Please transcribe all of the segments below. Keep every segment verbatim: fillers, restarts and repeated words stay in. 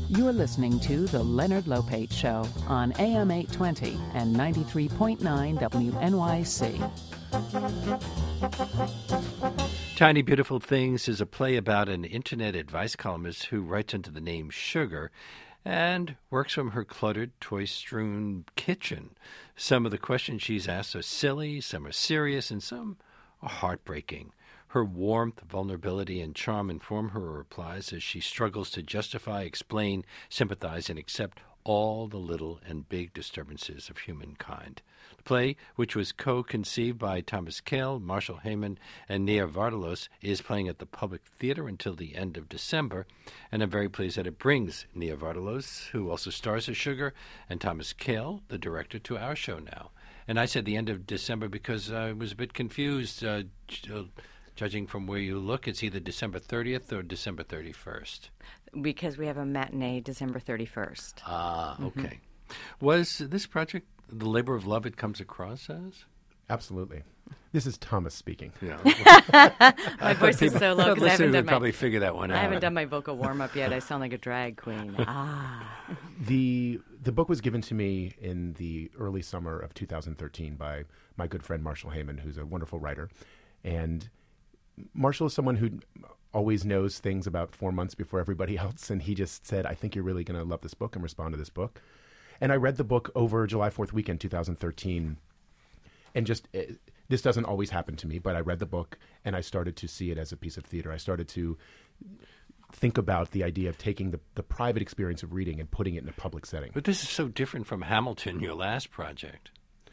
You're listening to The Leonard Lopate Show on A M eight twenty and ninety-three point nine W N Y C. Tiny Beautiful Things is a play about an internet advice columnist who writes under the name Sugar and works from her cluttered, toy-strewn kitchen. Some of the questions she's asked are silly, some are serious, and some are heartbreaking. Her warmth, vulnerability, and charm inform her replies as she struggles to justify, explain, sympathize, and accept all the little and big disturbances of humankind. The play, which was co-conceived by Thomas Kail, Marshall Heyman, and Nia Vardalos, is playing at the Public Theater until the end of December, and I'm very pleased that it brings Nia Vardalos, who also stars as Sugar, and Thomas Kail, the director, to our show now. And I said the end of December because I was a bit confused. Uh, Judging from where you look, it's either December thirtieth or December thirty-first. Because we have a matinee December thirty-first. Ah, okay. Mm-hmm. Was this project the labor of love it comes across as? Absolutely. This is Thomas speaking. Yeah. My voice is so low because I haven't done my, probably figure that one out. I haven't done my vocal warm-up yet. I sound like a drag queen. Ah. The the book was given to me in the early summer of two thousand thirteen by my good friend Marshall Heyman, who's a wonderful writer. And Marshall is someone who always knows things about four months before everybody else, and he just said, I think you're really going to love this book and respond to this book. And I read the book over July fourth weekend, two thousand thirteen, and just, uh, this doesn't always happen to me, but I read the book and I started to see it as a piece of theater. I started to think about the idea of taking the, the private experience of reading and putting it in a public setting. But this is so different from Hamilton, your last project.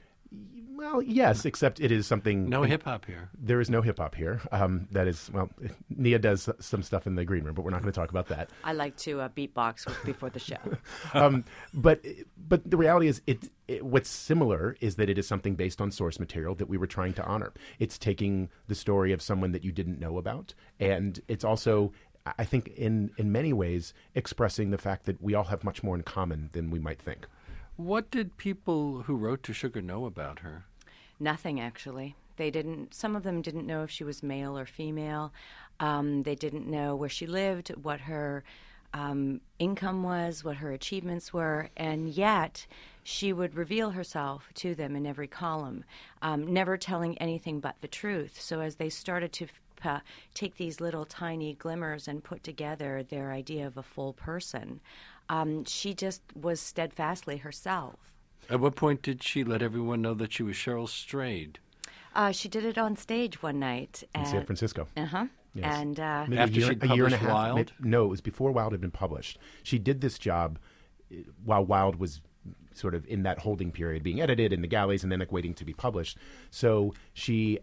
Well, yes, except it is something... No hip-hop here. There is no hip-hop here. Um, that is, well, Nia does some stuff in the green room, but we're not going to talk about that. I like to uh, beatbox before the show. um, but but the reality is, it, it, what's similar is that it is something based on source material that we were trying to honor. It's taking the story of someone that you didn't know about, and it's also... I think in, in many ways expressing the fact that we all have much more in common than we might think. What did people who wrote to Sugar know about her? Nothing, actually. They didn't. Some of them didn't know if she was male or female. Um, they didn't know where she lived, what her um, income was, what her achievements were, and yet she would reveal herself to them in every column, um, never telling anything but the truth. So as they started to uh, take these little tiny glimmers and put together their idea of a full person, Um, she just was steadfastly herself. At what point did she let everyone know that she was Cheryl Strayed? Uh, she did it on stage one night. In San Francisco. Uh-huh. Yes. And uh, Maybe after a year, she'd a year and a published half. Wild? Maybe, no, it was before Wild had been published. She did this job while Wild was sort of in that holding period, being edited in the galleys and then like waiting to be published. So she...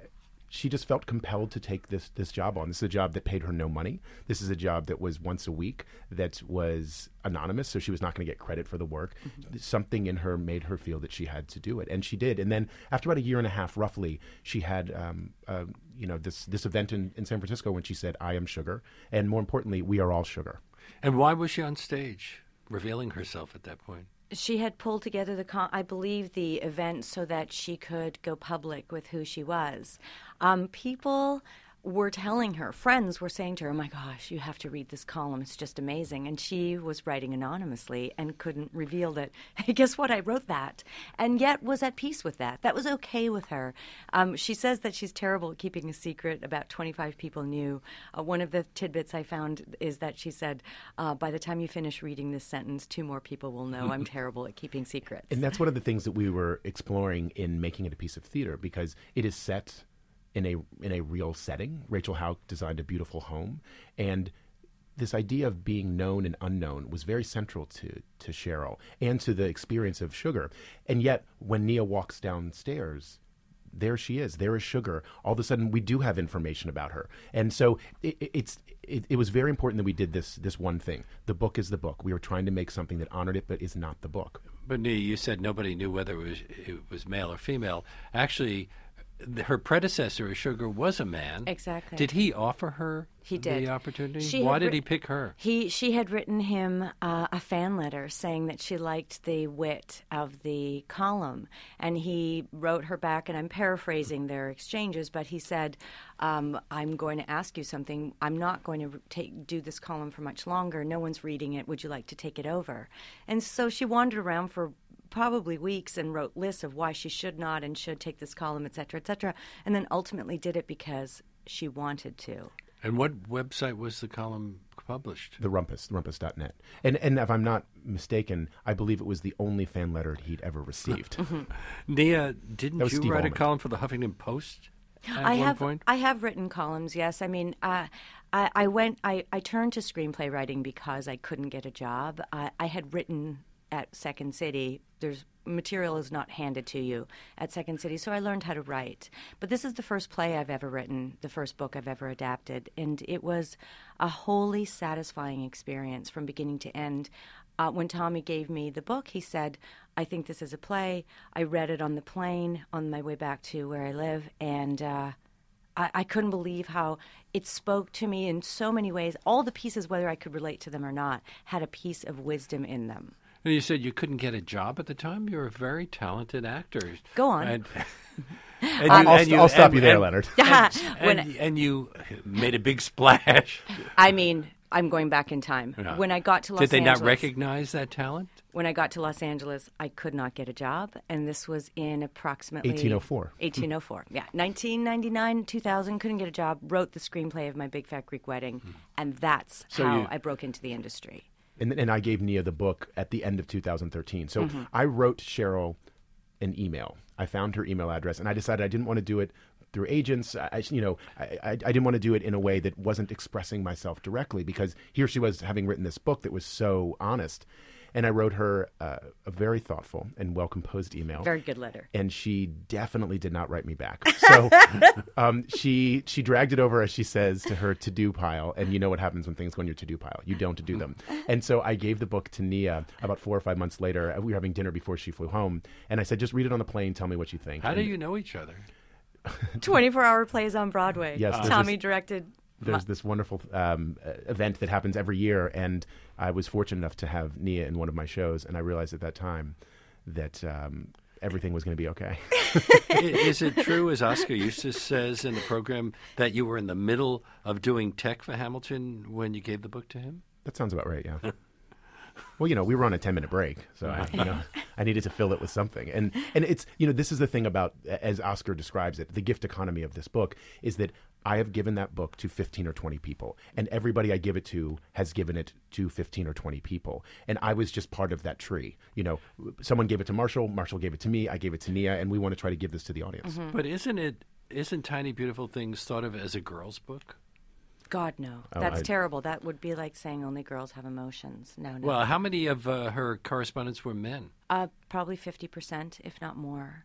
She just felt compelled to take this this job on. This is a job that paid her no money. This is a job that was once a week, that was anonymous, so she was not going to get credit for the work. Mm-hmm. Something in her made her feel that she had to do it, and she did. And then after about a year and a half, roughly, she had um, uh, you know this this event in, in San Francisco when she said, I am Sugar, and more importantly, we are all Sugar. And why was she on stage revealing herself at that point? She had pulled together, the, con- I believe, the event so that she could go public with who she was. Um, people were telling her, friends were saying to her, oh my gosh, you have to read this column, it's just amazing. And she was writing anonymously and couldn't reveal that, hey, guess what, I wrote that. And yet was at peace with that. That was okay with her. Um, she says that she's terrible at keeping a secret. About twenty-five people knew. Uh, one of the tidbits I found is that she said, uh, by the time you finish reading this sentence, two more people will know I'm terrible at keeping secrets. And that's one of the things that we were exploring in making it a piece of theater, because it is set in a in a real setting. Rachel Hauck designed a beautiful home, and this idea of being known and unknown was very central to to Cheryl and to the experience of Sugar. And yet, when Nia walks downstairs, there she is. There is Sugar. All of a sudden, we do have information about her, and so it, it's it, it was very important that we did this this one thing. The book is the book. We were trying to make something that honored it, but is not the book. But Nia, you said nobody knew whether it was, it was male or female. Actually, th- her predecessor, Sugar, was a man. Exactly. Did he offer her He did. the opportunity? She Why had did writ- he pick her? He she had written him uh, a fan letter saying that she liked the wit of the column, and he wrote her back. And I'm paraphrasing their exchanges, but he said, um, "I'm going to ask you something. I'm not going to take do this column for much longer. No one's reading it. Would you like to take it over?" And so she wandered around for probably weeks and wrote lists of why she should not and should take this column, et cetera, et cetera, and then ultimately did it because she wanted to. And what website was the column published? The Rumpus, rumpus dot net. And and if I'm not mistaken, I believe it was the only fan letter he'd ever received. Nia, didn't That was you Steve write a Almond. column for the Huffington Post at I one have point? I have written columns. Yes, I mean, uh, I, I went. I, I turned to screenplay writing because I couldn't get a job. I, I had written at Second City. There's material is not handed to you at Second City, so I learned how to write. But this is the first play I've ever written, the first book I've ever adapted, and it was a wholly satisfying experience from beginning to end. Uh, when Tommy gave me the book, he said, "I think this is a play." I read it on the plane on my way back to where I live, and uh, I, I couldn't believe how it spoke to me in so many ways. All the pieces, whether I could relate to them or not, had a piece of wisdom in them. And you said you couldn't get a job at the time. You're a very talented actor. Go on. And, and I'll, I'll, and you- I'll stop and- you there, and- Leonard. When And, and you made a big splash. I mean, I'm going back in time. Yeah. When I got to Los Did they Angeles, not recognize that talent? when I got to Los Angeles, I could not get a job, and this was in approximately eighteen oh four. eighteen oh four, yeah, nineteen ninety-nine, two thousand. Couldn't get a job. Wrote the screenplay of My Big Fat Greek Wedding, and that's So how you- I broke into the industry. And, and I gave Nia the book at the end of two thousand thirteen. So Mm-hmm. I wrote Cheryl an email. I found her email address, and I decided I didn't want to do it through agents. I, I- you know, I, I, I didn't want to do it in a way that wasn't expressing myself directly, because here she was having written this book that was so honest. And I wrote her uh, a very thoughtful and well-composed email. Very good letter. And she definitely did not write me back. So um, she she dragged it over, as she says, to her to-do pile. And you know what happens when things go in your to-do pile. You don't do them. And so I gave the book to Nia about four or five months later. We were having dinner before she flew home. And I said, just read it on the plane. Tell me what you think. How do And you know each other? twenty-four hour plays on Broadway. Yes, there's Tommy this- directed. There's this wonderful um, uh, event that happens every year. And I was fortunate enough to have Nia in one of my shows. And I realized at that time that um, everything was going to be okay. I- Is it true, as Oscar Eustace says in the program, that you were in the middle of doing tech for Hamilton when you gave the book to him? That sounds about right, yeah. Well, you know, we were on a ten-minute break, so I, you know, I needed to fill it with something. And and it's, you know, this is the thing about, as Oscar describes it, the gift economy of this book is that I have given that book to fifteen or twenty people, and everybody I give it to has given it to fifteen or twenty people. And I was just part of that tree. You know, someone gave it to Marshall, Marshall gave it to me, I gave it to Nia, and we want to try to give this to the audience. But isn't it? Isn't Tiny Beautiful Things thought of as a girl's book? God, no. Oh, That's I- terrible. That would be like saying only girls have emotions. No, no. Well, how many of uh, her correspondents were men? uh, probably fifty percent, if not more.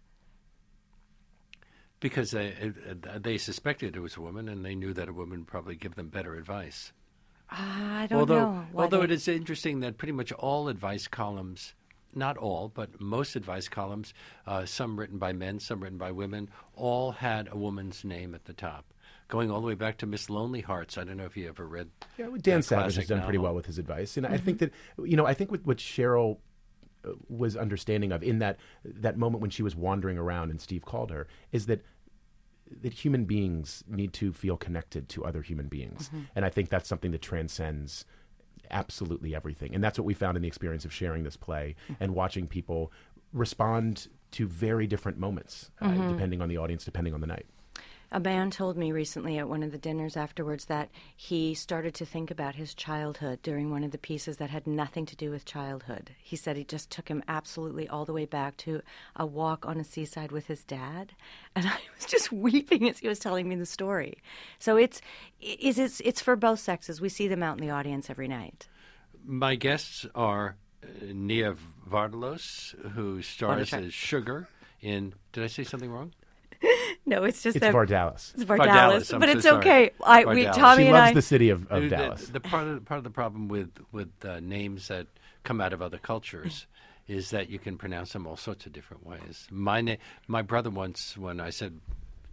Because they uh, they suspected it was a woman, and they knew that a woman would probably give them better advice. Uh, I don't although, know. why although they- it is interesting that pretty much all advice columns, not all, but most advice columns, uh, some written by men, some written by women, all had a woman's name at the top, going all the way back to Miss Lonely Hearts. I don't know if you ever read. Yeah, well, Dan that Savage has classic done pretty novel. well with his advice, and I think that, you know, I think what, what Cheryl uh, was understanding of in that that moment when she was wandering around and Steve called her is that that human beings need to feel connected to other human beings, and I think that's something that transcends absolutely everything, and that's what we found in the experience of sharing this play and watching people respond to very different moments, uh, depending on the audience, depending on the night. A man told me recently at one of the dinners afterwards that he started to think about his childhood during one of the pieces that had nothing to do with childhood. He said it just took him absolutely all the way back to a walk on a seaside with his dad, and I was just weeping as he was telling me the story. So it's it's it's, it's for both sexes. We see them out in the audience every night. My guests are uh, Nia Vardalos, who stars check. as Sugar in. Did I say something wrong? No, it's just It's that Vardalos. it's Vardalos, Vardalos, I'm but so it's sorry. okay. I, we, Vardalos. Tommy She and loves I, the city of, of The- Dallas. The, the part of part of the problem with with uh, names that come out of other cultures is that you can pronounce them all sorts of different ways. My na- my brother once, when I said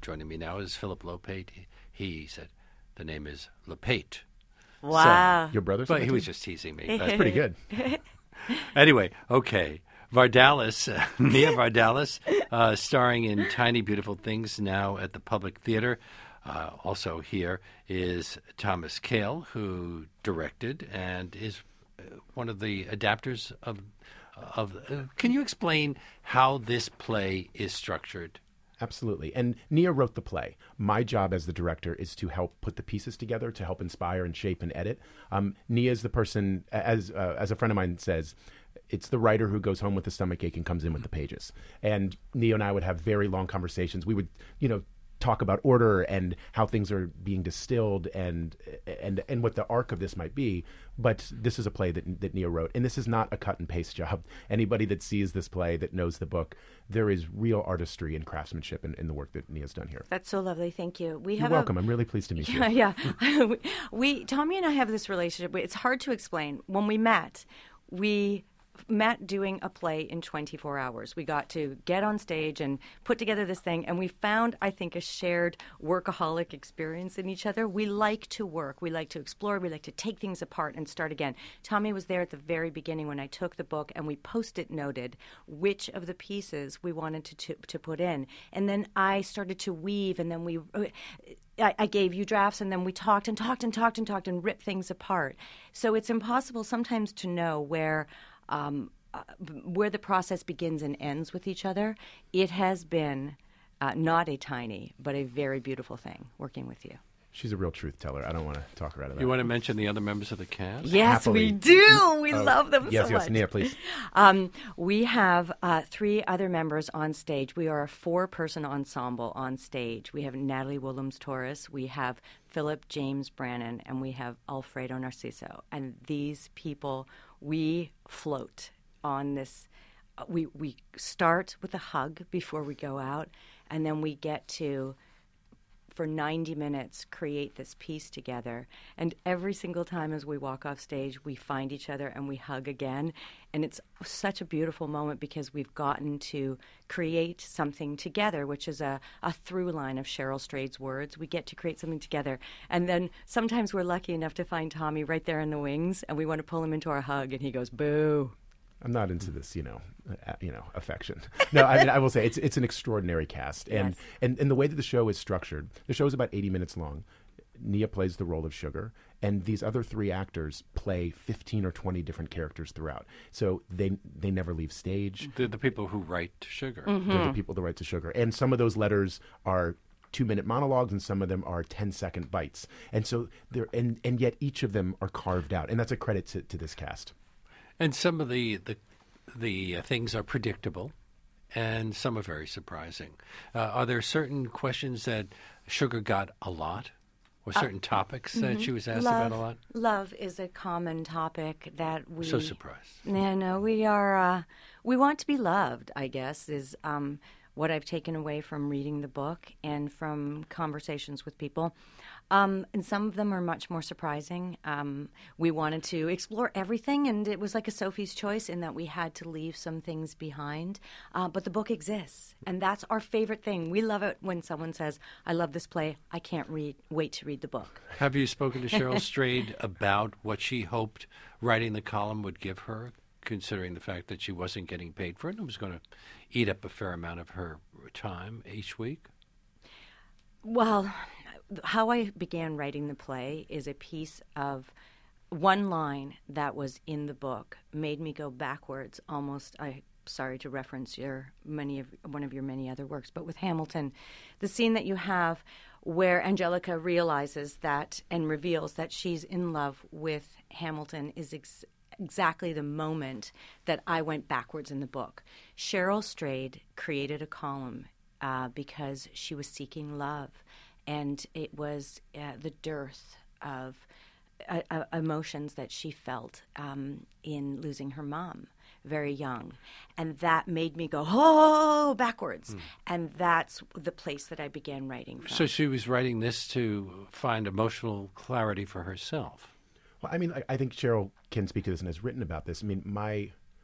joining me now is Philip Lopate. He, he said the name is Lopate. Wow. Your brother's But he was just teasing me. That's pretty good. Anyway, okay. Vardalos, uh, Nia Vardalos, uh, starring in Tiny Beautiful Things now at the Public Theater. Uh, also here is Thomas Kail, who directed and is uh, one of the adapters of. of. Uh, can you explain how this play is structured? Absolutely. And Nia wrote the play. My job as the director is to help put the pieces together, to help inspire and shape and edit. Um, Nia is the person, as uh, as a friend of mine says, it's the writer who goes home with a stomachache and comes in with the pages. And Nia and I would have very long conversations. We would, you know, talk about order and how things are being distilled and and and what the arc of this might be. But this is a play that that Nia wrote, and this is not a cut and paste job. Anybody that sees this play, that knows the book, there is real artistry and craftsmanship in, in the work that Nia's done here. That's so lovely. Thank you. We You're have welcome. A, I'm really pleased to meet yeah, you. Yeah. we, we Tommy and I have this relationship. It's hard to explain. When we met, we met doing a play in twenty-four hours. We got to get on stage and put together this thing, and we found, I think, a shared workaholic experience in each other. We like to work. We like to explore. We like to take things apart and start again. Tommy was there at the very beginning when I took the book, and we post-it noted which of the pieces we wanted to, to, to put in. And then I started to weave, and then we... I, I gave you drafts, and then we talked and talked and talked and talked and ripped things apart. So it's impossible sometimes to know where... Um, uh, where the process begins and ends with each other. It has been uh, not a tiny, but a very beautiful thing working with you. She's a real truth teller. I don't want to talk her out of that. You want to mention the other members of the cast? Yes, Happily. we do. We Oh, love them yes, so yes, much. Nia, please. Um, we have uh, three other members on stage. We are a four-person ensemble on stage. We have Natalie Willems-Torres, we have Philip James Brannon, and we have Alfredo Narciso. And these people, we float on this. Uh, we we start with a hug before we go out, and then we get to, for ninety minutes, create this piece together. And every single time as we walk off stage, we find each other and we hug again. And it's such a beautiful moment because we've gotten to create something together, which is a, a through line of Cheryl Strayed's words. We get to create something together. And then sometimes we're lucky enough to find Tommy right there in the wings, and we want to pull him into our hug, and he goes, boo. I'm not into this, you know, uh, you know, affection. No, I mean, I will say it's it's an extraordinary cast, and, Yes. and and the way that the show is structured, the show is about eighty minutes long. Nia plays the role of Sugar, and these other three actors play fifteen or twenty different characters throughout. So they they never leave stage. The, the people who write Sugar. Mm-hmm. They're the people that write to Sugar, and some of those letters are two-minute monologues, and some of them are ten-second bites. And so they're and and yet each of them are carved out, and that's a credit to, to this cast. And some of the the, the uh, things are predictable, and some are very surprising. Uh, are there certain questions that Sugar got a lot, or certain uh, topics that mm-hmm. she was asked love, about a lot? Love is a common topic that we... So surprised. No, no, we are... Uh, we want to be loved, I guess, is um, what I've taken away from reading the book and from conversations with people. Um, and some of them are much more surprising. Um, we wanted to explore everything, and it was like a Sophie's Choice in that we had to leave some things behind. Uh, but the book exists, and that's our favorite thing. We love it when someone says, I love this play. I can't read, wait to read the book. Have you spoken to Cheryl Strayed about what she hoped writing the column would give her, considering the fact that she wasn't getting paid for it and it was going to eat up a fair amount of her time each week? Well... How I began writing the play is a piece of one line that was in the book made me go backwards almost. I sorry to reference your many of one of your many other works, but with Hamilton, the scene that you have where Angelica realizes that and reveals that she's in love with Hamilton is ex- exactly the moment that I went backwards in the book. Cheryl Strayed created a column uh, because she was seeking love. And it was uh, the dearth of uh, uh, emotions that she felt um, in losing her mom very young. And that made me go, oh, backwards. Mm. And that's the place that I began writing from. So she was writing this to find emotional clarity for herself. Well, I mean, I, I think Cheryl can speak to this and has written about this. I mean, my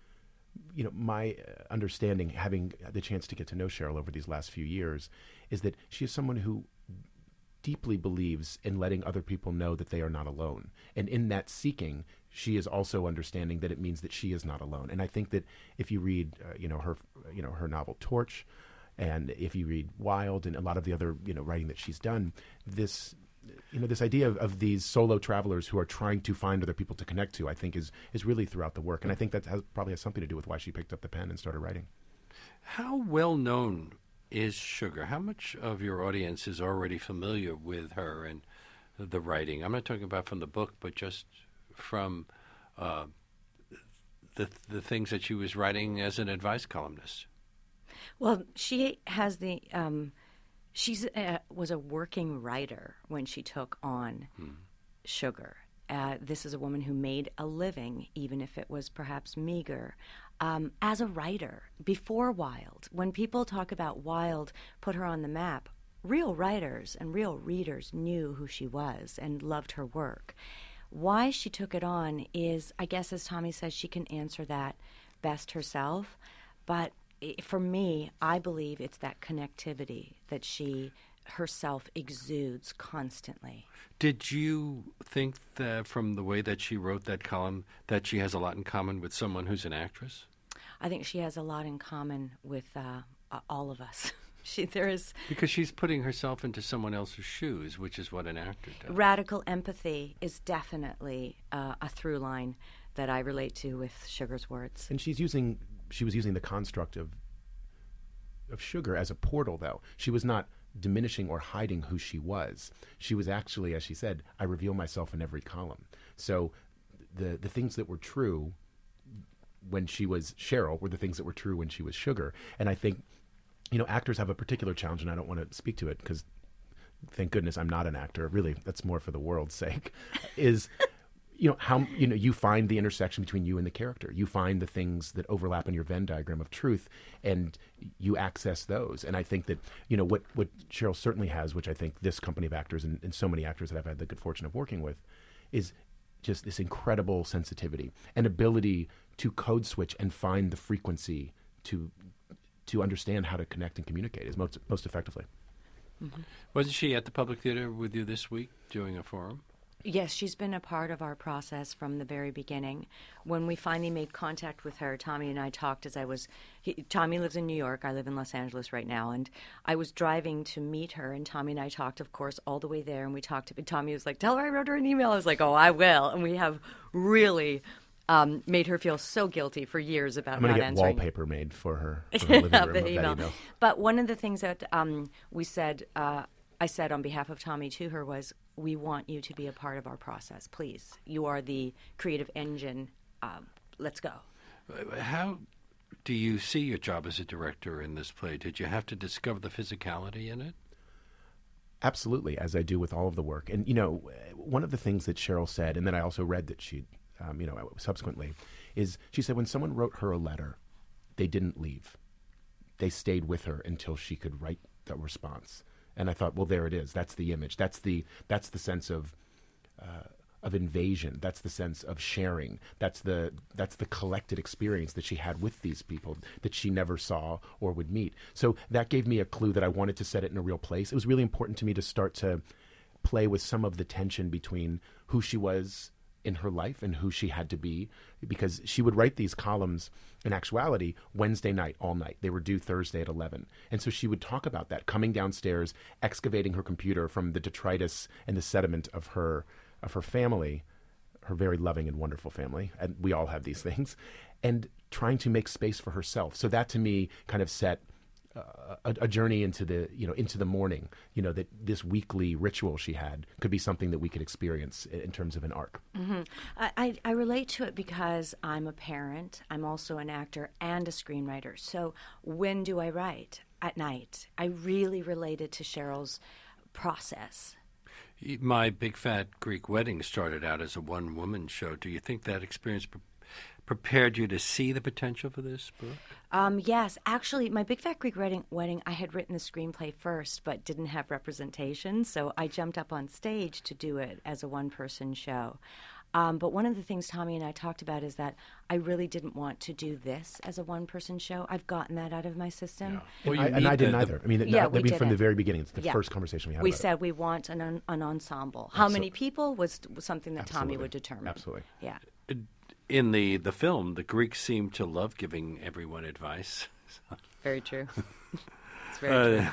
you know, my uh, understanding, having the chance to get to know Cheryl over these last few years, is that she is someone who deeply believes in letting other people know that they are not alone. And in that seeking, she is also understanding that it means that she is not alone. And I think that if you read, uh, you know, her, you know, her novel Torch, and if you read Wild and a lot of the other, you know, writing that she's done, this, you know, this idea of, of these solo travelers who are trying to find other people to connect to, I think is is really throughout the work. And I think that has, probably has something to do with why she picked up the pen and started writing. How well known is Sugar? How much of your audience is already familiar with her and the writing? I'm not talking about from the book, but just from uh, the the things that she was writing as an advice columnist. Well, she has the um, she's uh, was a working writer when she took on hmm. Sugar. Uh, this is a woman who made a living, even if it was perhaps meager, um, as a writer before Wild. When people talk about Wild put her on the map, real writers and real readers knew who she was and loved her work. Why she took it on is, I guess, as Tommy says, she can answer that best herself. But for me, I believe it's that connectivity that she herself exudes constantly. Did you think that from the way that she wrote that column that she has a lot in common with someone who's an actress? I think she has a lot in common with uh, uh, all of us. She, there is because she's putting herself into someone else's shoes, which is what an actor does. Radical empathy is definitely uh, a through line that I relate to with Sugar's words. And she's using, she was using the construct of of Sugar as a portal, though. She was not diminishing or hiding who she was. She was actually, as she said, I reveal myself in every column. So the the things that were true when she was Cheryl were the things that were true when she was Sugar. And I think, you know, actors have a particular challenge, and I don't want to speak to it because thank goodness I'm not an actor. Really, that's more for the world's sake, is, you know, how, you know, you find the intersection between you and the character. You find the things that overlap in your Venn diagram of truth, and you access those. And I think that, you know, what, what Cheryl certainly has, which I think this company of actors and, and so many actors that I've had the good fortune of working with, is just this incredible sensitivity and ability to code switch and find the frequency to to understand how to connect and communicate is most most effectively. Mm-hmm. Wasn't she at the Public Theater with you this week doing a forum? Yes, she's been a part of our process from the very beginning. When we finally made contact with her, Tommy and I talked as I was... He, Tommy lives in New York. I live in Los Angeles right now. And I was driving to meet her, and Tommy and I talked, of course, all the way there. And we talked... And Tommy was like, tell her I wrote her an email. I was like, oh, I will. And we have really... Um, made her feel so guilty for years about I'm gonna not get answering. wallpaper made for her. For her living room the of email. That email. But one of the things that um, we said, uh, I said on behalf of Tommy to her was, we want you to be a part of our process, please. You are the creative engine. Um, let's go. How do you see your job as a director in this play? Did you have to discover the physicality in it? Absolutely, as I do with all of the work. And, you know, one of the things that Cheryl said, and then I also read that she Um, you know, subsequently, is she said when someone wrote her a letter, they didn't leave. They stayed with her until she could write the response. And I thought, well, there it is. That's the image. That's the that's the sense of uh, of invasion. That's the sense of sharing. That's the that's the collected experience that she had with these people that she never saw or would meet. So that gave me a clue that I wanted to set it in a real place. It was really important to me to start to play with some of the tension between who she was in her life and who she had to be, because she would write these columns in actuality Wednesday night all night. They were due Thursday at eleven. And so she would talk about that, coming downstairs, excavating her computer from the detritus and the sediment of her of her family, her very loving and wonderful family, and we all have these things, and trying to make space for herself. So that to me kind of set Uh, a, a journey into the you know into the morning. You know, that this weekly ritual she had could be something that we could experience in terms of an arc. Mm-hmm. I, I, I relate to it because I'm a parent. I'm also an actor and a screenwriter. So when do I write? At night. I really related to Cheryl's process. My Big Fat Greek Wedding started out as a one-woman show. Do you think that experience pre- prepared you to see the potential for this book? Um, yes. Actually, My Big Fat Greek Wedding, wedding, I had written the screenplay first but didn't have representation, so I jumped up on stage to do it as a one-person show. Um, but one of the things Tommy and I talked about is that I really didn't want to do this as a one-person show. I've gotten that out of my system. Yeah. And, Well, I, you and need I didn't the- the- either. I mean, Yeah, I we mean from the didn't. very beginning, it's the Yeah. first conversation we had We about said we want an, an, an ensemble. How many Absol- people was, was something that Tommy Absolutely. would determine. Absolutely. Yeah. In the, the film, the Greeks seem to love giving everyone advice. Very true. It's very Uh, true.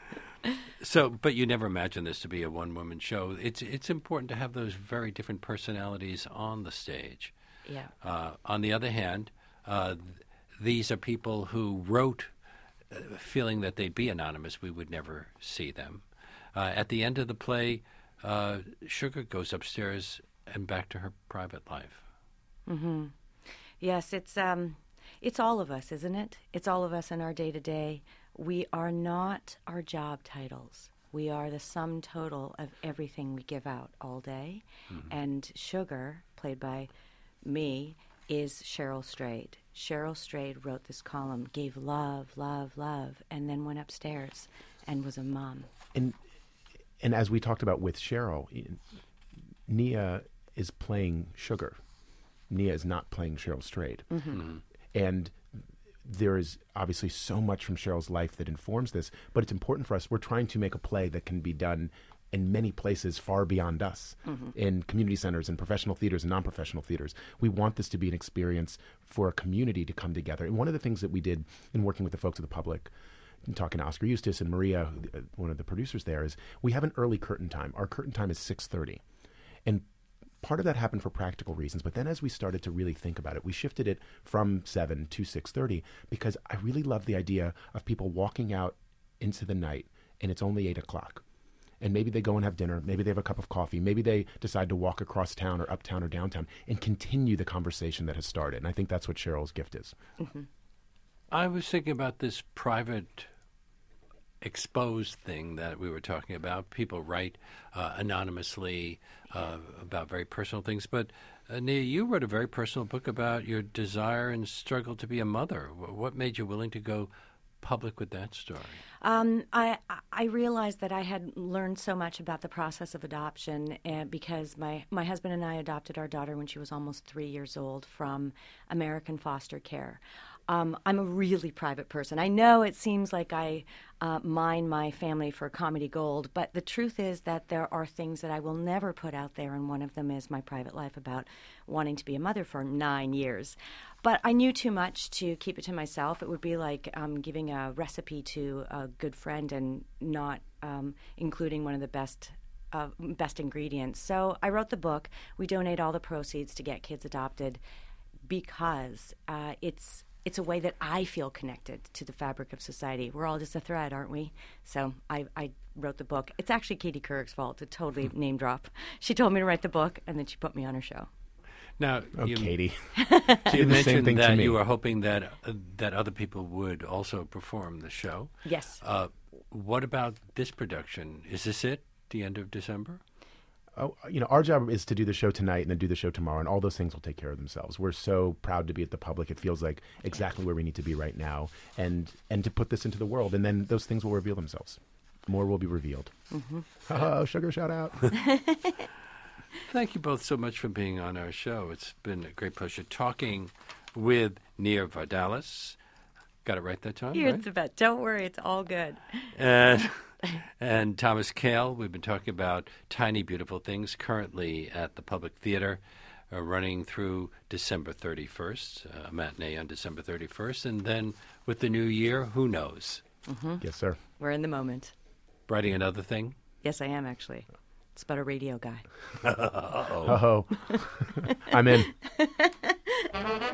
So, but you never imagined this to be a one-woman show. It's it's important to have those very different personalities on the stage. Yeah. Uh, on the other hand, uh, th- these are people who wrote uh, feeling that they'd be anonymous. We would never see them. Uh, at the end of the play, uh, Sugar goes upstairs and back to her private life. Mm-hmm. Yes, it's um, it's all of us, isn't it? It's all of us in our day-to-day. We are not our job titles. We are the sum total of everything we give out all day. Mm-hmm. And Sugar, played by me, is Cheryl Strayed. Cheryl Strayed wrote this column, gave love, love, love, and then went upstairs and was a mom. And and as we talked about with Cheryl, Nia is playing Sugar. Nia is not playing Cheryl Strayed. Mm-hmm. Mm-hmm. And there is obviously so much from Cheryl's life that informs this, but it's important for us. We're trying to make a play that can be done in many places far beyond us, mm-hmm. in community centers and professional theaters and non-professional theaters. We want this to be an experience for a community to come together. And one of the things that we did in working with the folks of the public, and talking to Oscar Eustace and Maria, who- one of the producers there, is we have an early curtain time. Our curtain time is six thirty. And part of that happened for practical reasons, but then as we started to really think about it, we shifted it from seven to six thirty because I really love the idea of people walking out into the night and it's only eight o'clock. And maybe they go and have dinner, maybe they have a cup of coffee, maybe they decide to walk across town or uptown or downtown and continue the conversation that has started. And I think that's what Cheryl's gift is. Mm-hmm. I was thinking about this private exposed thing that we were talking about. People write uh, anonymously uh, about very personal things. But, uh, Nia, you wrote a very personal book about your desire and struggle to be a mother. Wh- What made you willing to go public with that story? Um, I I realized that I had learned so much about the process of adoption uh, because my, my husband and I adopted our daughter when she was almost three years old from American foster care. Um, I'm a really private person. I know it seems like I uh, mine my family for comedy gold, but the truth is that there are things that I will never put out there, and one of them is my private life about wanting to be a mother for nine years. But I knew too much to keep it to myself. It would be like um, giving a recipe to a good friend and not um, including one of the best uh, best ingredients. So I wrote the book. We donate all the proceeds to get kids adopted because uh, it's it's a way that I feel connected to the fabric of society. We're all just a thread, aren't we? So I, I wrote the book. It's actually Katie Couric's fault to totally name drop. She told me to write the book, and then she put me on her show. Now, Oh, you, Katie. you did the same mentioned thing to that me. you were hoping that uh, that other people would also perform the show. Yes. Uh, what about this production? Is this it, the end of December? Oh, you know, our job is to do the show tonight and then do the show tomorrow, and all those things will take care of themselves. We're so proud to be at the public. It feels like exactly where we need to be right now, and and to put this into the world, and then those things will reveal themselves. More will be revealed. Mm-hmm. Oh, Sugar, shout out. Thank you both so much for being on our show. It's been a great pleasure talking with Nia Vardalos. Got it right that time, Here's right? the bet. Don't worry, it's all good. And, and Thomas Kail. We've been talking about Tiny Beautiful Things, currently at the Public Theater, uh, running through December thirty-first, uh, a matinee on December thirty-first. And then with the new year, who knows? Mm-hmm. Yes, sir. We're in the moment. Writing another thing? Yes, I am, actually. It's about a radio guy. Uh-oh. Oh, I'm in.